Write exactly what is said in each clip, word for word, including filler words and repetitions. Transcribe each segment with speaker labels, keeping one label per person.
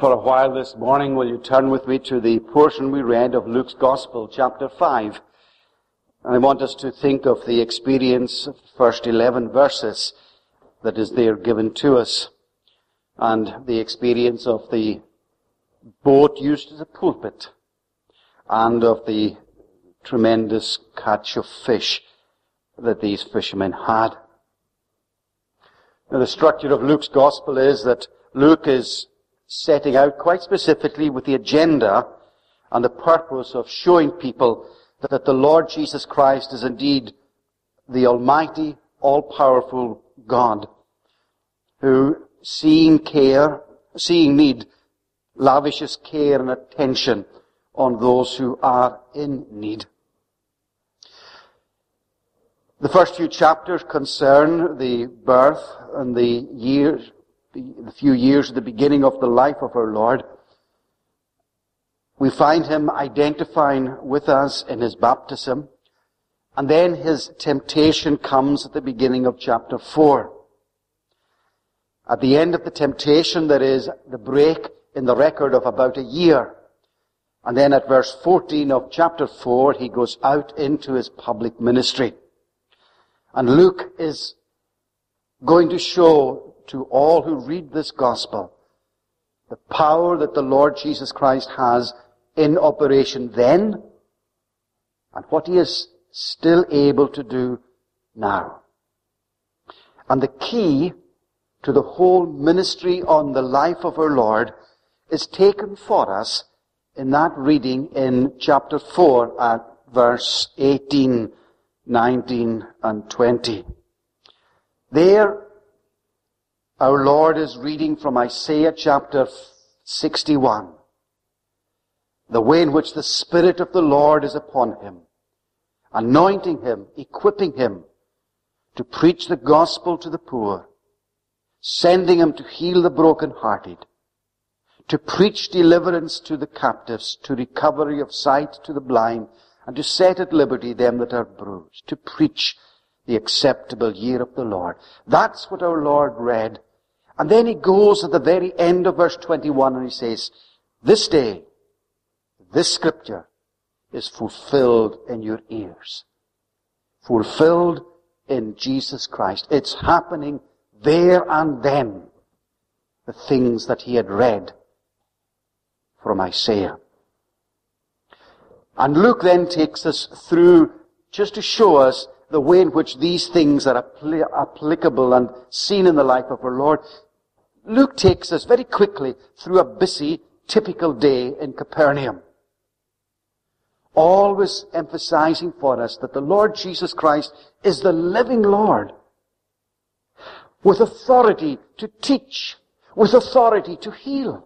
Speaker 1: For a while this morning, will you turn with me to the portion we read of Luke's Gospel, chapter five. And I want us to think of the experience of the first eleven verses that is there given to us, and the experience of the boat used as a pulpit, and of the tremendous catch of fish that these fishermen had. Now, the structure of Luke's Gospel is that Luke is setting out quite specifically with the agenda and the purpose of showing people that the Lord Jesus Christ is indeed the almighty, all-powerful God who, seeing care, seeing need, lavishes care and attention on those who are in need. The first few chapters concern the birth and the years, the few years at the beginning of the life of our Lord. We find him identifying with us in his baptism, and then his temptation comes at the beginning of chapter four. At the end of the temptation, there is the break in the record of about a year. And then at verse fourteen of chapter four, he goes out into his public ministry. And Luke is going to show to all who read this gospel the power that the Lord Jesus Christ has in operation then, and what he is still able to do now. And the key to the whole ministry on the life of our Lord is taken for us in that reading in chapter four at verse eighteen, nineteen, and twenty. There, our Lord is reading from Isaiah chapter sixty-one. The way in which the Spirit of the Lord is upon him, anointing him, equipping him to preach the gospel to the poor, sending him to heal the brokenhearted, to preach deliverance to the captives, to recovery of sight to the blind, and to set at liberty them that are bruised, to preach the acceptable year of the Lord. That's what our Lord read. And then he goes at the very end of verse twenty-one and he says, this day, this scripture is fulfilled in your ears. Fulfilled in Jesus Christ. It's happening there and then. The things that he had read from Isaiah. And Luke then takes us through just to show us the way in which these things are appli- applicable and seen in the life of our Lord. Luke takes us very quickly through a busy, typical day in Capernaum. Always emphasizing for us that the Lord Jesus Christ is the living Lord, with authority to teach, with authority to heal.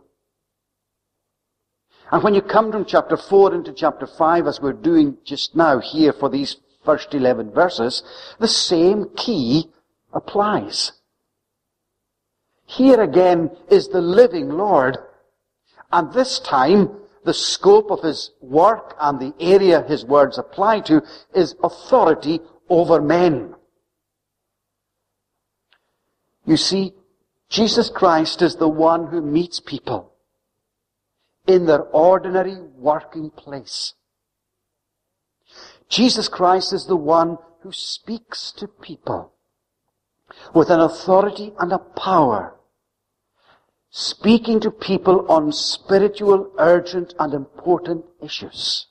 Speaker 1: And when you come from chapter four into chapter five, as we're doing just now here for these first eleven verses, the same key applies. Here again is the living Lord, and this time the scope of his work and the area his words apply to is authority over men. You see, Jesus Christ is the one who meets people in their ordinary working place. Jesus Christ is the one who speaks to people with an authority and a power, speaking to people on spiritual, urgent, and important issues.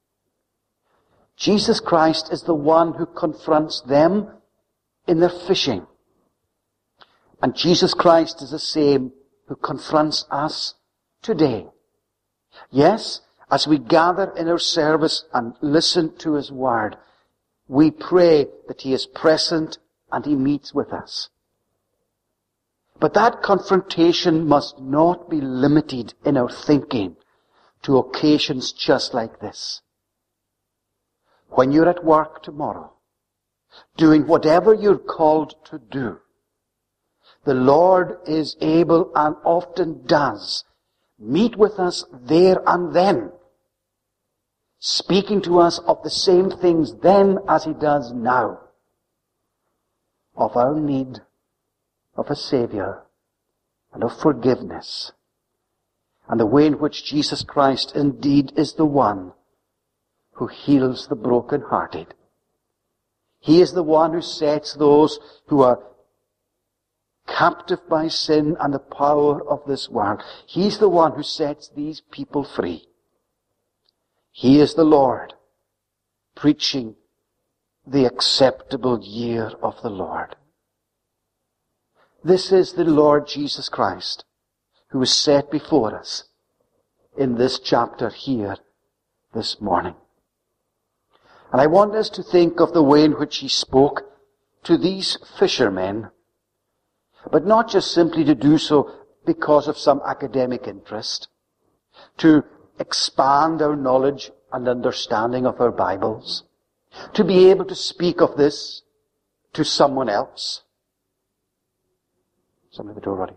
Speaker 1: Jesus Christ is the one who confronts them in their fishing. And Jesus Christ is the same who confronts us today. Yes, as we gather in our service and listen to his word, we pray that he is present and he meets with us. But that confrontation must not be limited in our thinking to occasions just like this. When you're at work tomorrow, doing whatever you're called to do, the Lord is able and often does meet with us there and then, speaking to us of the same things then as he does now, of our need of a Savior and of forgiveness. and the way in which Jesus Christ indeed is the one who heals the broken-hearted. He is the one who sets those who are captive by sin and the power of this world. He's the one who sets these people free. He is the Lord, preaching the acceptable year of the Lord. This is the Lord Jesus Christ, who is set before us in this chapter here this morning. And I want us to think of the way in which he spoke to these fishermen, but not just simply to do so because of some academic interest, to expand our knowledge and understanding of our Bibles, to be able to speak of this to someone else. Somebody at the door, Roddy.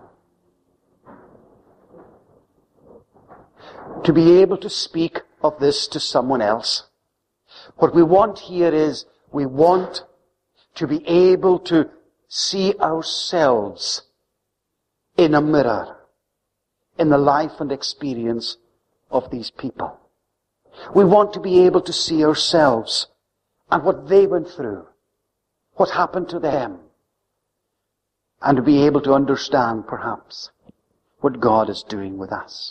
Speaker 1: To be able to speak of this to someone else. What we want here is, we want to be able to see ourselves in a mirror, in the life and experience of these people. We want to be able to see ourselves and what they went through, what happened to them, and to be able to understand, perhaps, what God is doing with us.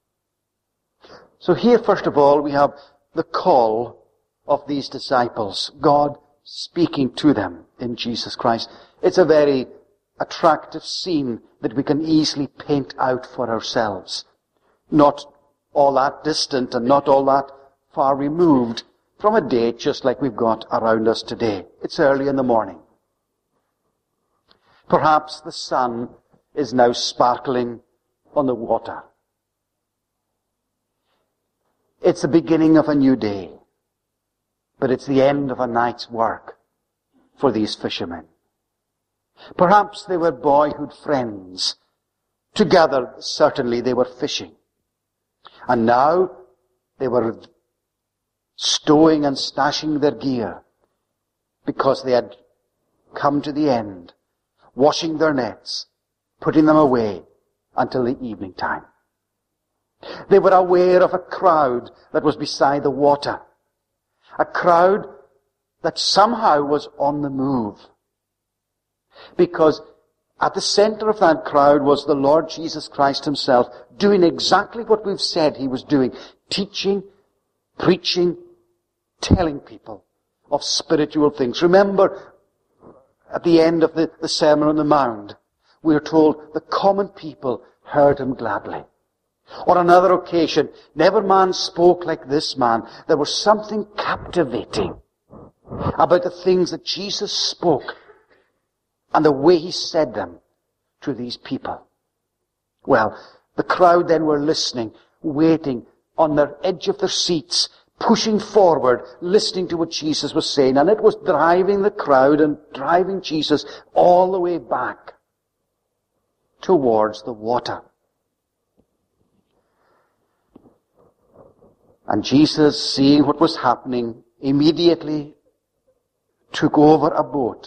Speaker 1: So here, first of all, we have the call of these disciples, God speaking to them in Jesus Christ. It's a very attractive scene that we can easily paint out for ourselves. Not all that distant and not all that far removed from a day just like we've got around us today. It's early in the morning. Perhaps the sun is now sparkling on the water. It's the beginning of a new day, but it's the end of a night's work for these fishermen. Perhaps they were boyhood friends. Together, certainly, they were fishing. And now they were stowing and stashing their gear because they had come to the end, washing their nets, putting them away until the evening time. They were aware of a crowd that was beside the water. A crowd that somehow was on the move. Because at the center of that crowd was the Lord Jesus Christ himself, doing exactly what we've said he was doing. Teaching, preaching, telling people of spiritual things. Remember, at the end of the, the Sermon on the Mount, we are told the common people heard him gladly. On another occasion, never man spoke like this man. There was something captivating about the things that Jesus spoke and the way he said them to these people. Well, the crowd then were listening, waiting on the edge of their seats, pushing forward, listening to what Jesus was saying. And it was driving the crowd and driving Jesus all the way back towards the water. And Jesus, seeing what was happening, immediately took over a boat,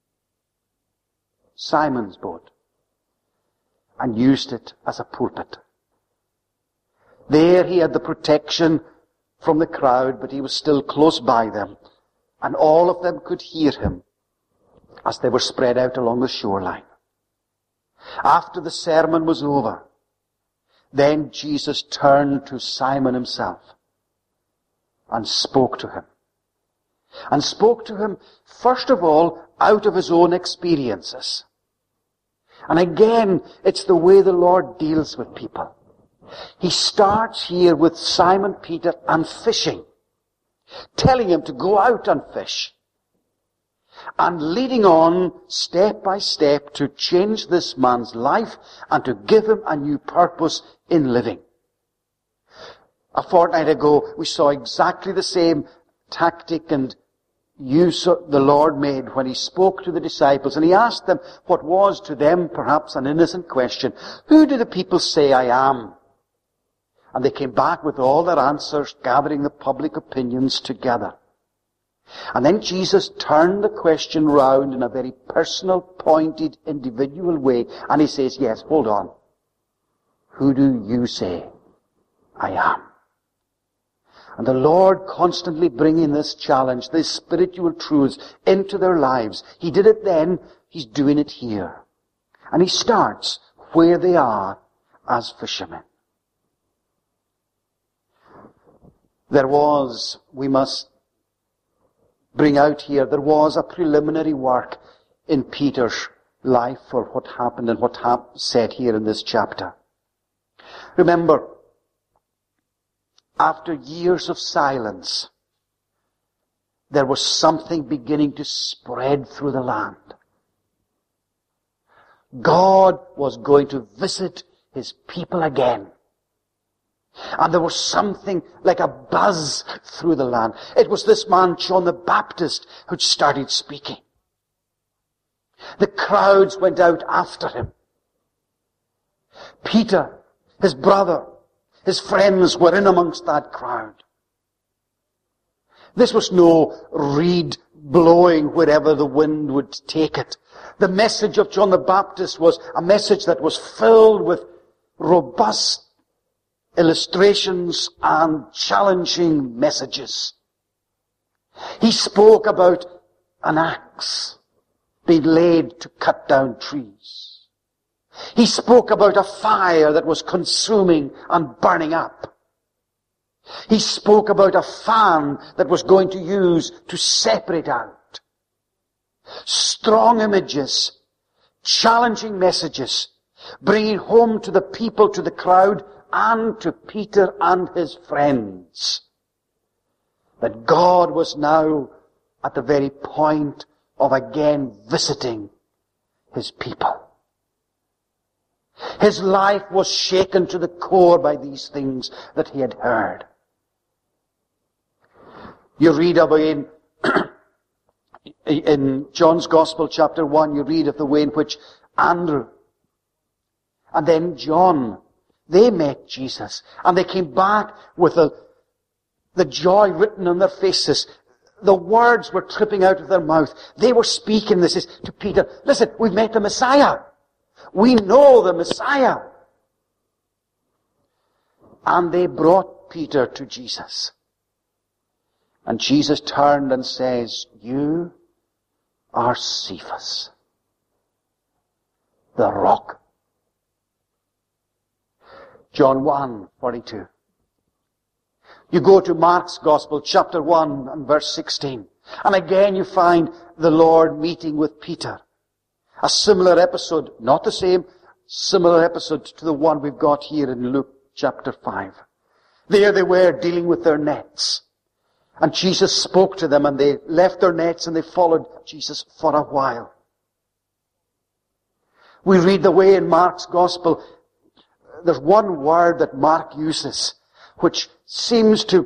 Speaker 1: Simon's boat, and used it as a pulpit. There he had the protection from the crowd, but he was still close by them, and all of them could hear him as they were spread out along the shoreline. After the sermon was over, then Jesus turned to Simon himself and spoke to him. And spoke to him, first of all, out of his own experiences. And again, it's the way the Lord deals with people. He starts here with Simon Peter and fishing, telling him to go out and fish, and leading on step by step to change this man's life and to give him a new purpose in living. A fortnight ago, we saw exactly the same tactic and use the Lord made when he spoke to the disciples, and he asked them what was to them perhaps an innocent question. Who do the people say I am? And they came back with all their answers, gathering the public opinions together. And then Jesus turned the question round in a very personal, pointed, individual way, and he says, yes, hold on. who do you say I am? And the Lord constantly bringing this challenge, these spiritual truths into their lives. He did it then, He's doing it here. And He starts where they are as fishermen. There was, we must bring out here, there was a preliminary work in Peter's life for what happened and what hap- said here in this chapter. Remember, after years of silence, there was something beginning to spread through the land. God was going to visit His people again. And there was something like a buzz through the land. It was this man, John the Baptist, who started speaking. The crowds went out after him. Peter, his brother, his friends were in amongst that crowd. This was no reed blowing wherever the wind would take it. The message of John the Baptist was a message that was filled with robust illustrations and challenging messages. He spoke about an axe being laid to cut down trees. He spoke about a fire that was consuming and burning up. He spoke about a fan that was going to use to separate out. Strong images, challenging messages, bringing home to the people, to the crowd, and to Peter and his friends, that God was now at the very point of again visiting His people. His life was shaken to the core by these things that he had heard. You read about in, in John's Gospel chapter one, you read of the way in which Andrew and then John, they met Jesus, and they came back with the, the joy written on their faces. The words were tripping out of their mouth. They were speaking, this is to Peter, listen, we've met the Messiah. We know the Messiah. And they brought Peter to Jesus. And Jesus turned and says, you are Cephas, the rock. John one forty-two. You go to Mark's Gospel, chapter one and verse sixteen. And again you find the Lord meeting with Peter. A similar episode, not the same, similar episode to the one we've got here in Luke chapter five. There they were dealing with their nets. And Jesus spoke to them and they left their nets and they followed Jesus for a while. We read the way in Mark's Gospel, there's one word that Mark uses which seems to,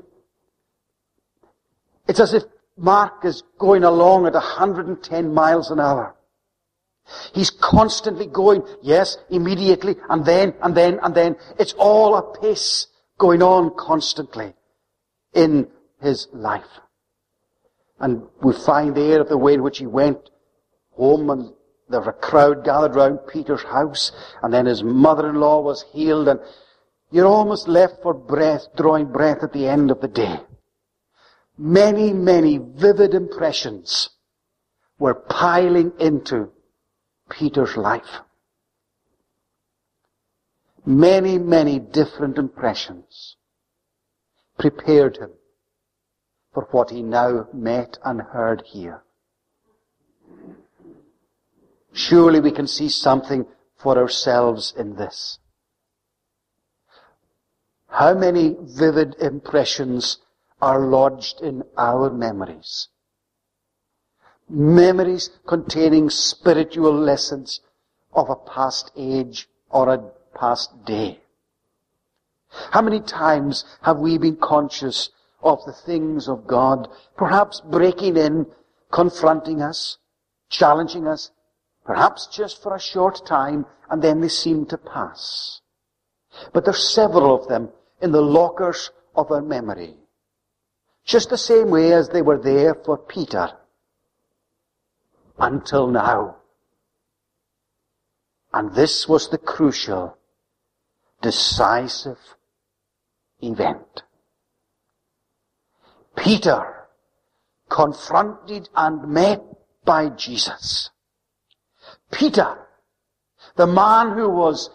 Speaker 1: it's as if Mark is going along at one hundred ten miles an hour. He's constantly going, yes, immediately, and then, and then, and then. It's all a pace going on constantly in his life. And we find there of the way in which he went home, and there was a crowd gathered round Peter's house, and then his mother-in-law was healed, and you're almost left for breath, drawing breath at the end of the day. Many, many vivid impressions were piling into Peter's life. Many, many different impressions prepared him for what he now met and heard here. Surely we can see something for ourselves in this. How many vivid impressions are lodged in our memories? Memories containing spiritual lessons of a past age or a past day. How many times have we been conscious of the things of God, perhaps breaking in, confronting us, challenging us, perhaps just for a short time, and then they seem to pass. But there's several of them in the lockers of our memory, just the same way as they were there for Peter. Until now. And this was the crucial decisive event. Peter, confronted and met by Jesus. Peter, the man who was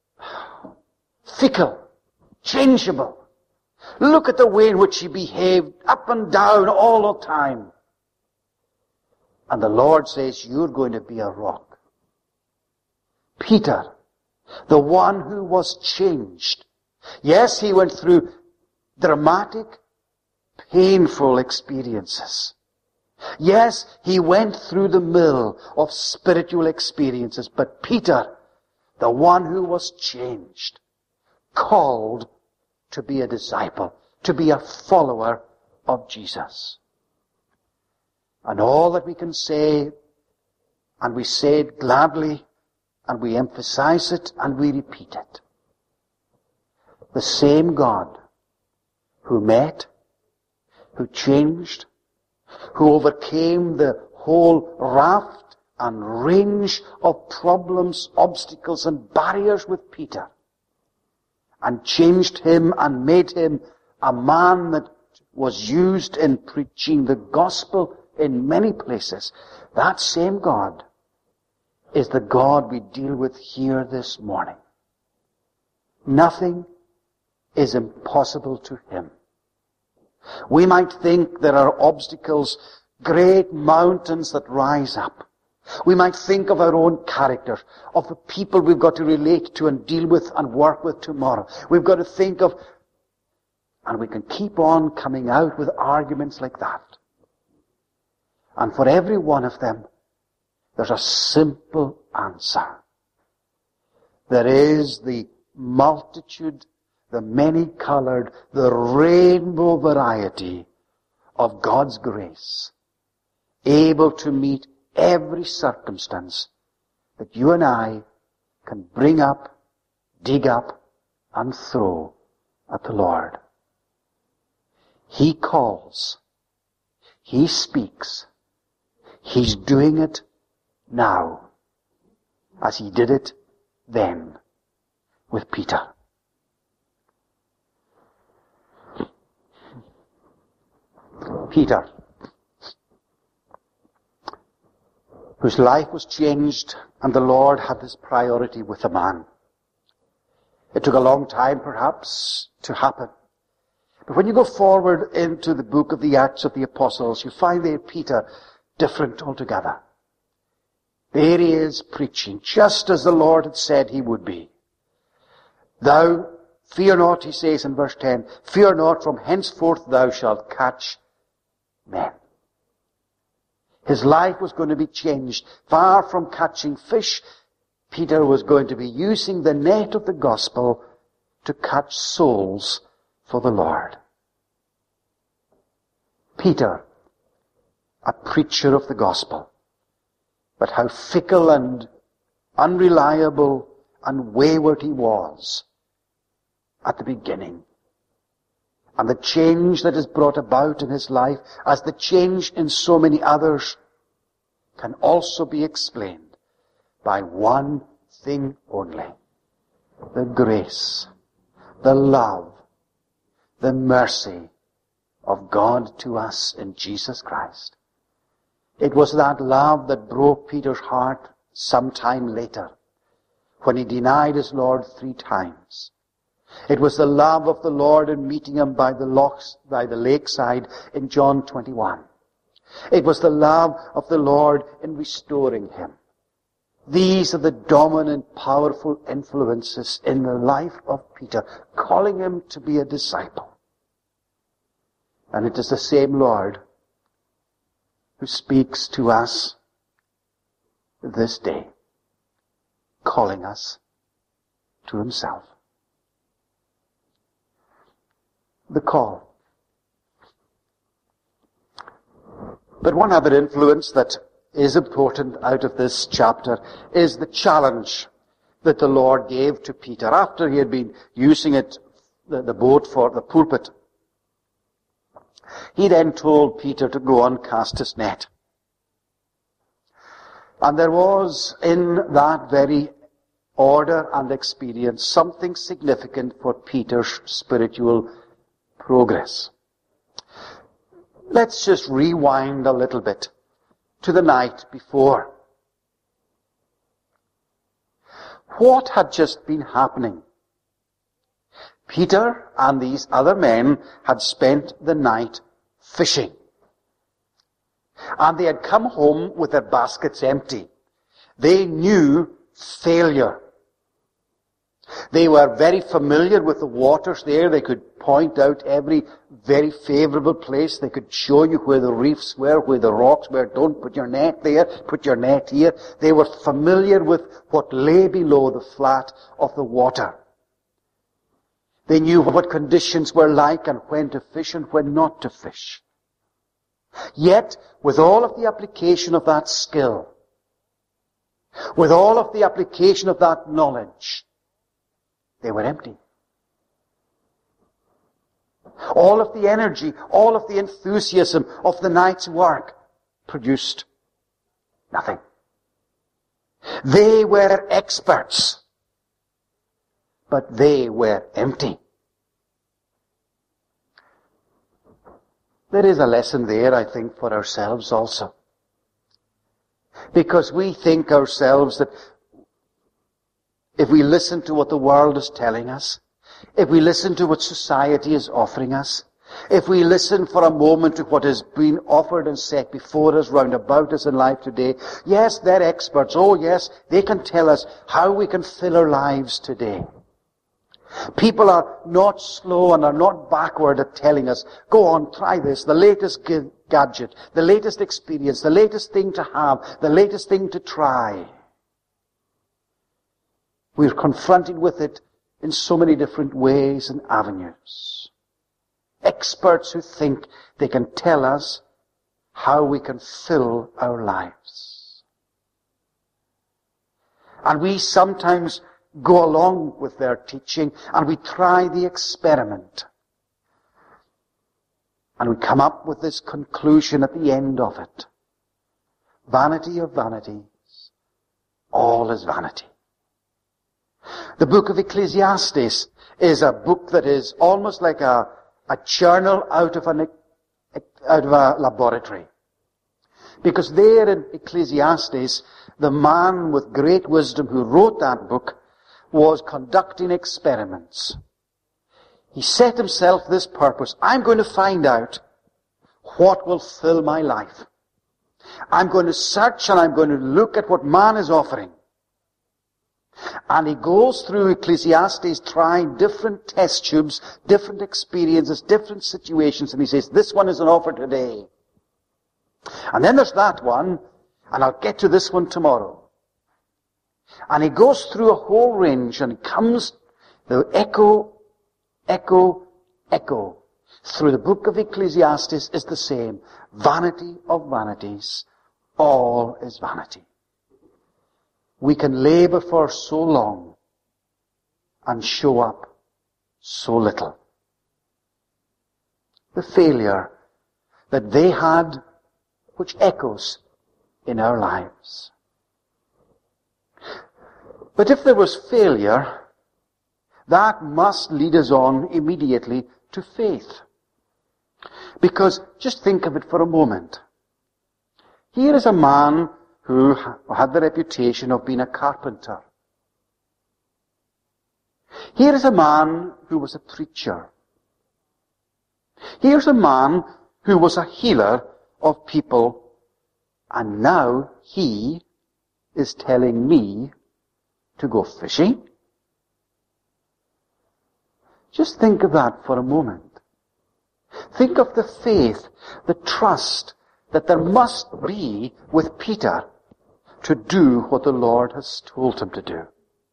Speaker 1: fickle, changeable. Look at the way in which he behaved, up and down all the time. And the Lord says, you're going to be a rock. Peter, the one who was changed. Yes, he went through dramatic, painful experiences. Yes, he went through the mill of spiritual experiences. But Peter, the one who was changed, called to be a disciple, to be a follower of Jesus. And all that we can say, and we say it gladly, and we emphasize it, and we repeat it. The same God who met, who changed, who overcame the whole raft and range of problems, obstacles, and barriers with Peter, and changed him and made him a man that was used in preaching the gospel in many places. That same God is the God we deal with here this morning. Nothing is impossible to him. We might think there are obstacles, great mountains that rise up. We might think of our own character, of the people we've got to relate to and deal with and work with tomorrow. We've got to think of, and we can keep on coming out with arguments like that. And for every one of them, there's a simple answer. There is the multitude, the many-colored, the rainbow variety of God's grace, able to meet every circumstance that you and I can bring up, dig up, and throw at the Lord. He calls. He speaks. He's doing it now, as he did it then with Peter. Peter, whose life was changed, and the Lord had this priority with the man. It took a long time, perhaps, to happen. But when you go forward into the book of the Acts of the Apostles, you find there Peter different altogether. There he is preaching, just as the Lord had said he would be. Thou, fear not, he says in verse ten, fear not, from henceforth thou shalt catch men. His life was going to be changed. Far from catching fish, Peter was going to be using the net of the gospel to catch souls for the Lord. Peter, a preacher of the gospel. But how fickle and unreliable and wayward he was at the beginning. And the change that is brought about in his life, as the change in so many others, can also be explained by one thing only. The grace, the love, the mercy of God to us in Jesus Christ. It was that love that broke Peter's heart some time later, when he denied his Lord three times. It was the love of the Lord in meeting him by the lochs, by the lakeside in John twenty-one. It was the love of the Lord in restoring him. These are the dominant, powerful influences in the life of Peter, calling him to be a disciple. And it is the same Lord who speaks to us this day, calling us to himself. The call. But one other influence that is important out of this chapter is the challenge that the Lord gave to Peter after he had been using it, the, the boat for the pulpit. He then told Peter to go and cast his net. And there was in that very order and experience something significant for Peter's spiritual progress. Let's just rewind a little bit to the night before. What had just been happening? Peter and these other men had spent the night fishing. And they had come home with their baskets empty. They knew failure. They were very familiar with the waters there. They could point out every very favorable place. They could show you where the reefs were, where the rocks were. Don't put your net there, put your net here. They were familiar with what lay below the flat of the water. They knew what conditions were like and when to fish and when not to fish. Yet, with all of the application of that skill, with all of the application of that knowledge, they were empty. All of the energy, all of the enthusiasm of the night's work produced nothing. They were experts, but they were empty. There is a lesson there, I think, for ourselves also. Because we think ourselves that if we listen to what the world is telling us, if we listen to what society is offering us, if we listen for a moment to what has been offered and set before us, round about us in life today, yes, they're experts. Oh, yes, they can tell us how we can fill our lives today. People are not slow and are not backward at telling us, go on, try this, the latest g- gadget, the latest experience, the latest thing to have, the latest thing to try. We're confronted with it in so many different ways and avenues. Experts who think they can tell us how we can fill our lives. And we sometimes go along with their teaching and we try the experiment. And we come up with this conclusion at the end of it. Vanity of vanities, all is vanity. The book of Ecclesiastes is a book that is almost like a, a journal out of, an, out of a laboratory. Because there in Ecclesiastes, the man with great wisdom who wrote that book was conducting experiments. He set himself this purpose. I'm going to find out what will fill my life. I'm going to search and I'm going to look at what man is offering. And he goes through Ecclesiastes trying different test tubes, different experiences, different situations, and he says, this one is an offer today. And then there's that one, and I'll get to this one tomorrow. And he goes through a whole range and he comes, the echo, echo, echo through the book of Ecclesiastes is the same. Vanity of vanities, all is vanity. We can labor for so long and show up so little. The failure that they had, which echoes in our lives. But if there was failure, that must lead us on immediately to faith. Because just think of it for a moment. Here is a man who had the reputation of being a carpenter. Here is a man who was a preacher. Here's a man who was a healer of people, and now he is telling me to go fishing? Just think of that for a moment. Think of the faith, the trust that there must be with Peter to do what the Lord has told him to do.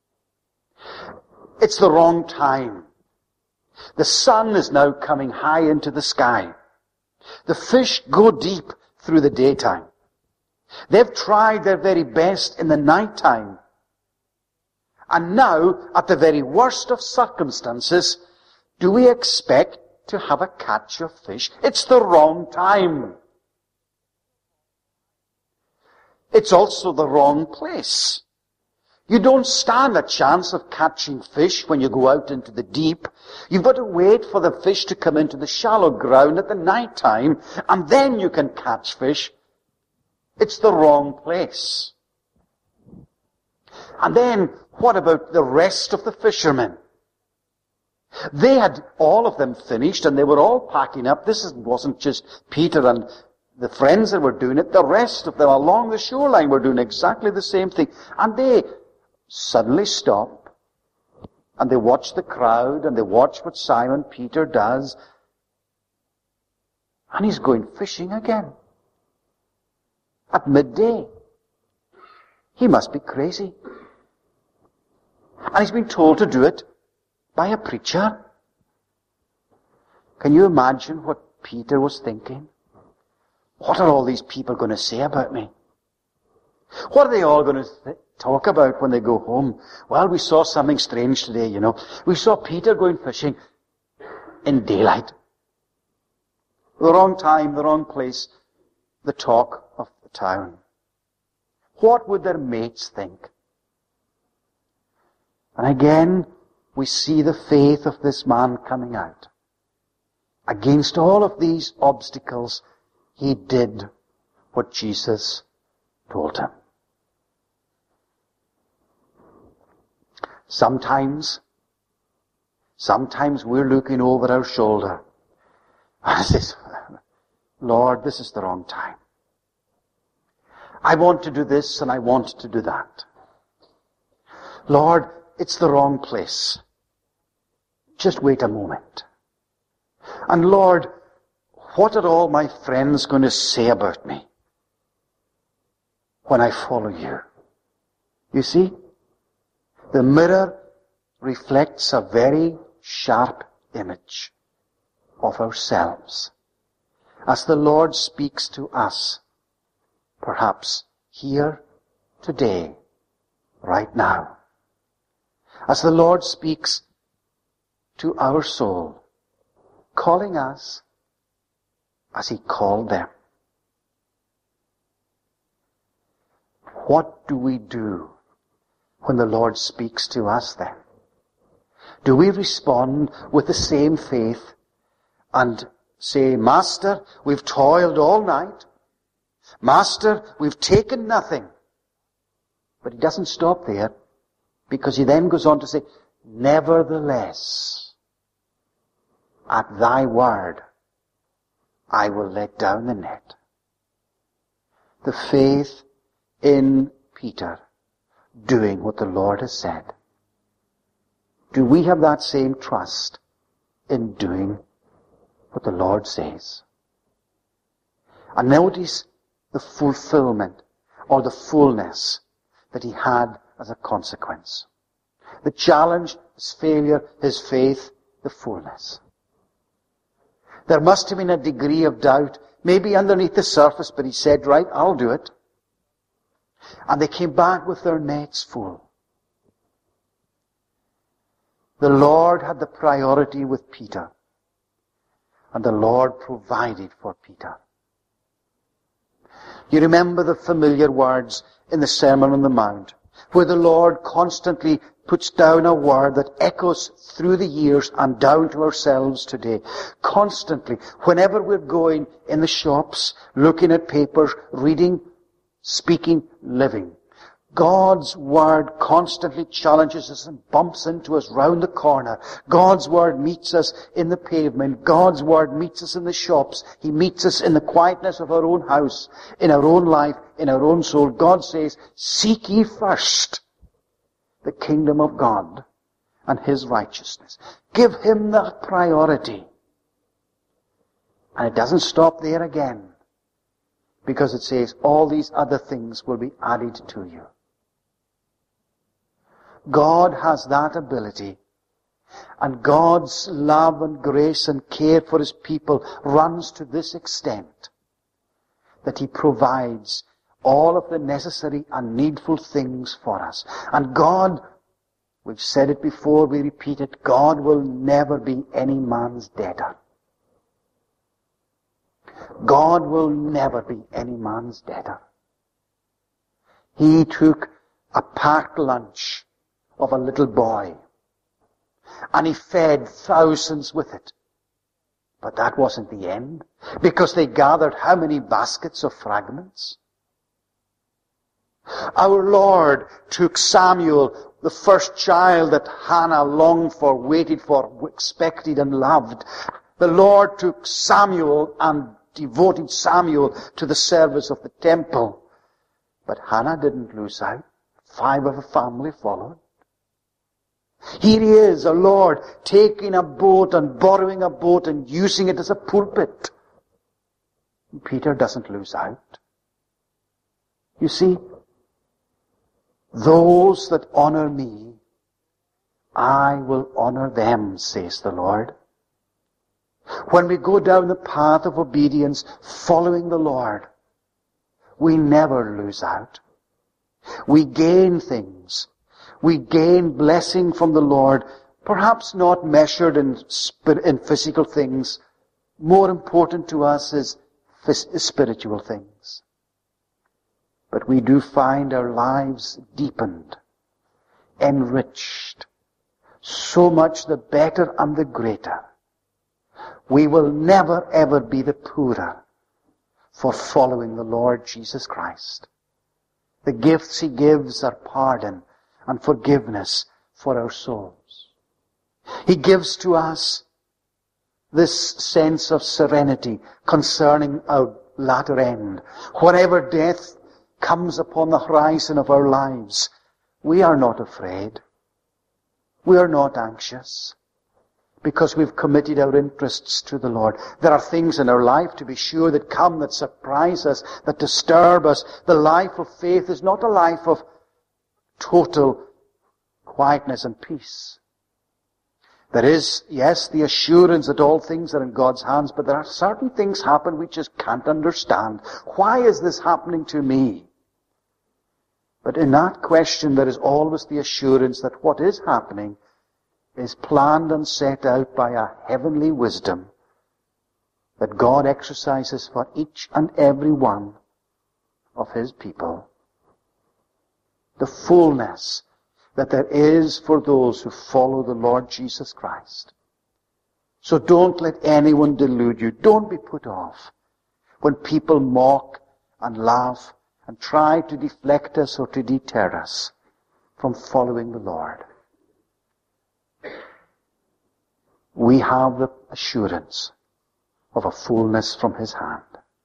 Speaker 1: It's the wrong time. The sun is now coming high into the sky. The fish go deep through the daytime. They've tried their very best in the nighttime. And now, at the very worst of circumstances, do we expect to have a catch of fish? It's the wrong time. It's also the wrong place. You don't stand a chance of catching fish when you go out into the deep. You've got to wait for the fish to come into the shallow ground at the night time, and then you can catch fish. It's the wrong place. And then, what about the rest of the fishermen? They had all of them finished, and they were all packing up. This wasn't just Peter and the friends that were doing it. The rest of them along the shoreline were doing exactly the same thing. And they suddenly stop, and they watch the crowd, and they watch what Simon Peter does, and he's going fishing again. At midday. He must be crazy. And he's been told to do it by a preacher. Can you imagine what Peter was thinking? What are all these people going to say about me? What are they all going to th- talk about when they go home? Well, we saw something strange today, you know. We saw Peter going fishing in daylight. The wrong time, the wrong place, the talk of the town. What would their mates think? And again, we see the faith of this man coming out. Against all of these obstacles, he did what Jesus told him. Sometimes, sometimes we're looking over our shoulder and says, Lord, this is the wrong time. I want to do this and I want to do that. Lord, it's the wrong place. Just wait a moment. And Lord, what are all my friends going to say about me when I follow you? You see, the mirror reflects a very sharp image of ourselves as the Lord speaks to us, perhaps here, today, right now. As the Lord speaks to our soul, calling us as He called them. What do we do when the Lord speaks to us then? Do we respond with the same faith and say, Master, we've toiled all night. Master, we've taken nothing. But He doesn't stop there, because He then goes on to say, nevertheless, at Thy word, I will let down the net. The faith in Peter, doing what the Lord has said. Do we have that same trust in doing what the Lord says? And notice the fulfillment or the fullness that he had as a consequence. The challenge, his failure, his faith, the fullness. There must have been a degree of doubt, maybe underneath the surface, but he said, right, I'll do it. And they came back with their nets full. The Lord had the priority with Peter, and the Lord provided for Peter. You remember the familiar words in the Sermon on the Mount, where the Lord constantly puts down a word that echoes through the years and down to ourselves today. Constantly, whenever we're going in the shops, looking at papers, reading, speaking, living, God's Word constantly challenges us and bumps into us round the corner. God's Word meets us in the pavement. God's Word meets us in the shops. He meets us in the quietness of our own house, in our own life, in our own soul. God says, seek ye first the kingdom of God and His righteousness. Give Him that priority. And it doesn't stop there again, because it says all these other things will be added to you. God has that ability, and God's love and grace and care for His people runs to this extent, that He provides all of the necessary and needful things for us. And God, we've said it before, we repeat it, God will never be any man's debtor. God will never be any man's debtor. He took a packed lunch of a little boy. And he fed thousands with it. But that wasn't the end, because they gathered how many baskets of fragments? Our Lord took Samuel, the first child that Hannah longed for, waited for, expected and loved. The Lord took Samuel and devoted Samuel to the service of the temple. But Hannah didn't lose out. Five of her family followed. Here he is, a Lord, taking a boat and borrowing a boat and using it as a pulpit. And Peter doesn't lose out. You see, those that honor me, I will honor them, says the Lord. When we go down the path of obedience, following the Lord, we never lose out. We gain things. We gain blessing from the Lord, perhaps not measured in, spirit, in physical things. More important to us is spiritual things. But we do find our lives deepened, enriched, so much the better and the greater. We will never ever be the poorer for following the Lord Jesus Christ. The gifts He gives are pardon and forgiveness for our souls. He gives to us this sense of serenity concerning our latter end. Whatever death comes upon the horizon of our lives, we are not afraid. We are not anxious, because we've committed our interests to the Lord. There are things in our life, to be sure, that come, that surprise us, that disturb us. The life of faith is not a life of total quietness and peace. There is, yes, the assurance that all things are in God's hands, but there are certain things happen we just can't understand. Why is this happening to me? But in that question, there is always the assurance that what is happening is planned and set out by a heavenly wisdom that God exercises for each and every one of His people. The fullness that there is for those who follow the Lord Jesus Christ. So don't let anyone delude you. Don't be put off when people mock and laugh and try to deflect us or to deter us from following the Lord. We have the assurance of a fullness from His hand.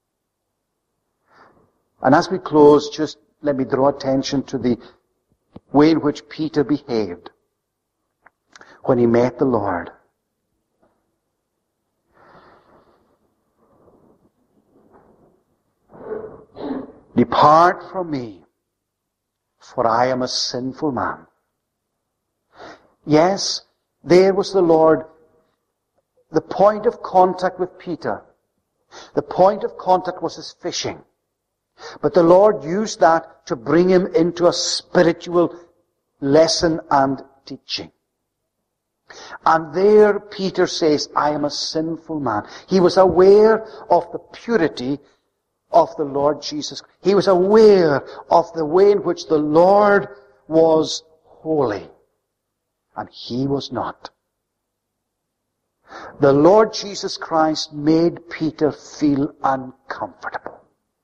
Speaker 1: And as we close, just let me draw attention to the way in which Peter behaved when he met the Lord. Depart from me, for I am a sinful man. Yes, there was the Lord. The point of contact with Peter, the point of contact was his fishing. But the Lord used that to bring him into a spiritual lesson and teaching. And there Peter says, I am a sinful man. He was aware of the purity of the Lord Jesus. He was aware of the way in which the Lord was holy, and he was not. The Lord Jesus Christ made Peter feel uncomfortable.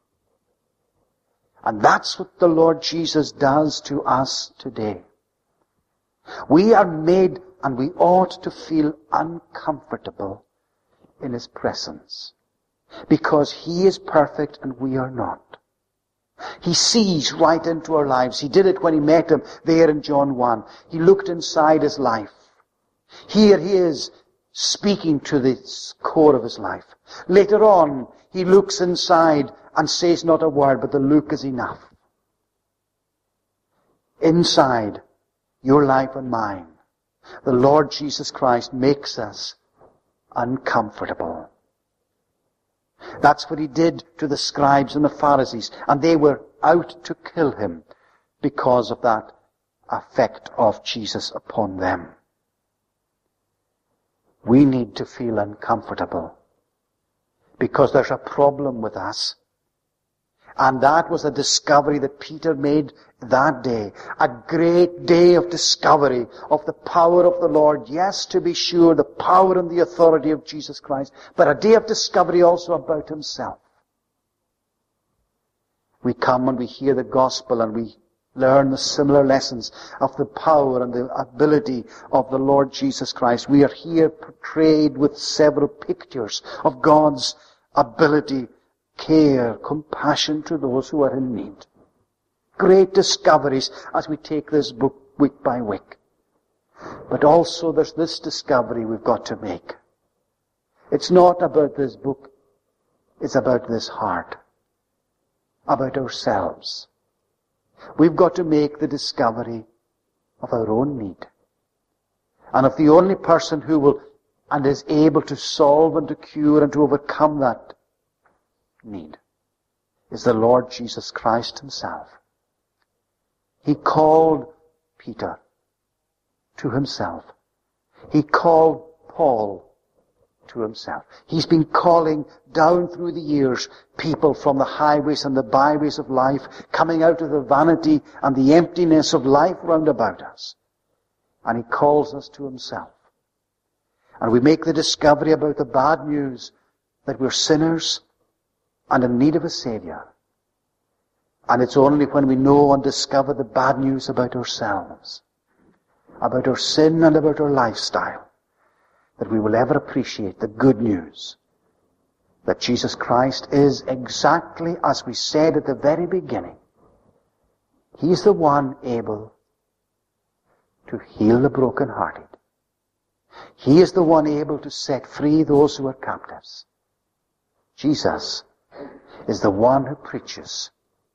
Speaker 1: And that's what the Lord Jesus does to us today. We are made, and we ought to feel uncomfortable in His presence, because He is perfect and we are not. He sees right into our lives. He did it when He met him there in John one. He looked inside his life. Here He is speaking to the core of his life. Later on, He looks inside and says not a word, but the look is enough. Inside your life and mine, the Lord Jesus Christ makes us uncomfortable. That's what He did to the scribes and the Pharisees, and they were out to kill Him because of that effect of Jesus upon them. We need to feel uncomfortable because there's a problem with us. And that was a discovery that Peter made that day. A great day of discovery of the power of the Lord. Yes, to be sure, the power and the authority of Jesus Christ. But a day of discovery also about himself. We come and we hear the gospel and we learn the similar lessons of the power and the ability of the Lord Jesus Christ. We are here portrayed with several pictures of God's ability, care, compassion to those who are in need. Great discoveries as we take this book week by week. But also there's this discovery we've got to make. It's not about this book. It's about this heart. About ourselves. We've got to make the discovery of our own need. And if the only person who will and is able to solve and to cure and to overcome that need is the Lord Jesus Christ himself. He called Peter to himself. He called Paul to himself. He's been calling down through the years people from the highways and the byways of life, coming out of the vanity and the emptiness of life round about us. And he calls us to himself. And we make the discovery about the bad news that we're sinners and in need of a Savior. And it's only when we know and discover the bad news about ourselves, about our sin and about our lifestyle, that we will ever appreciate the good news that Jesus Christ is exactly as we said at the very beginning. He's the one able to heal the brokenhearted. He is the one able to set free those who are captives. Jesus is the one who preaches.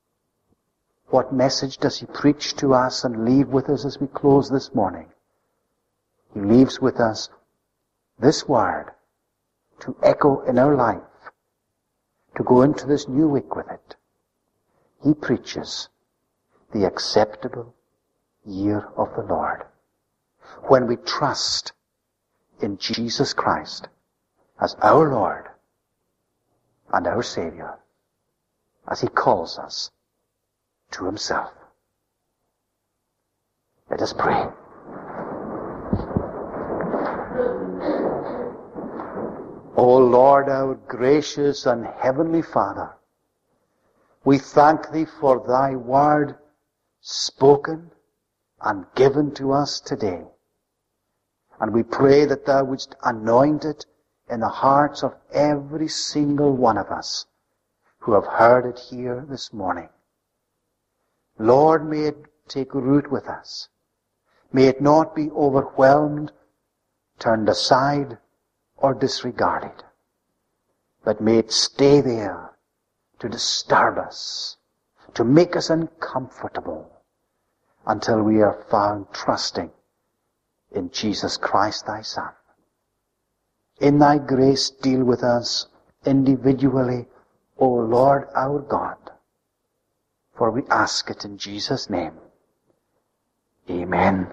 Speaker 1: What message does he preach to us and leave with us as we close this morning? He leaves with us this word to echo in our life, to go into this new week with it. He preaches the acceptable year of the Lord. When we trust in Jesus Christ as our Lord and our Savior, as he calls us to himself. Let us pray. O Lord, our gracious and heavenly Father, we thank thee for thy word spoken and given to us today. And we pray that thou wouldst anoint it in the hearts of every single one of us who have heard it here this morning. Lord, may it take root with us. May it not be overwhelmed, turned aside, or disregarded, but may it stay there to disturb us, to make us uncomfortable, until we are found trusting in Jesus Christ thy Son. In thy grace deal with us individually, O Lord our God, for we ask it in Jesus' name. Amen.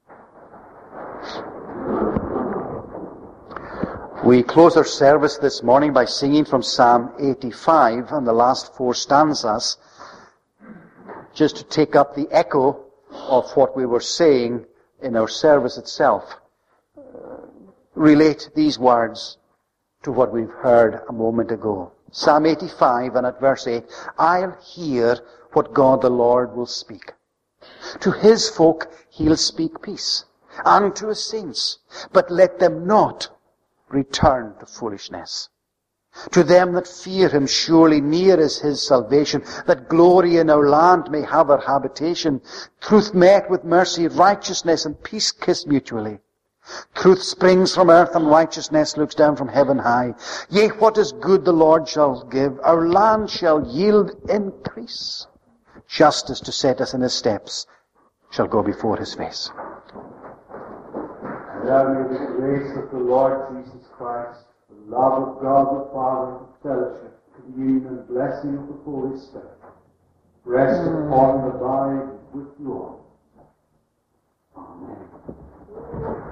Speaker 1: We close our service this morning by singing from Psalm eighty-five and the last four stanzas, just to take up the echo of what we were saying in our service itself. Uh, relate these words to what we've heard a moment ago. Psalm eighty-five and at verse eight, I'll hear what God the Lord will speak. To his folk he'll speak peace, and to his saints, but let them not return to foolishness. To them that fear him, surely near is his salvation, that glory in our land may have our habitation. Truth met with mercy, righteousness and peace kiss mutually. Truth springs from earth and righteousness looks down from heaven high. Yea, what is good the Lord shall give, our land shall yield increase. Justice to set us in his steps shall go before his face. And now may the grace of the Lord Jesus Christ, the love of God the Father, the fellowship, communion and blessing of the Holy Spirit rest upon and abide with you all. Amen.